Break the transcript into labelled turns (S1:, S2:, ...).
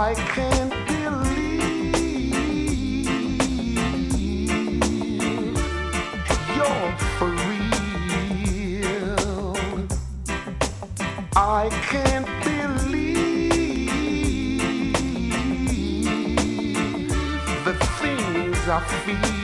S1: I can't believe you're for real. I can't believe the things I feel.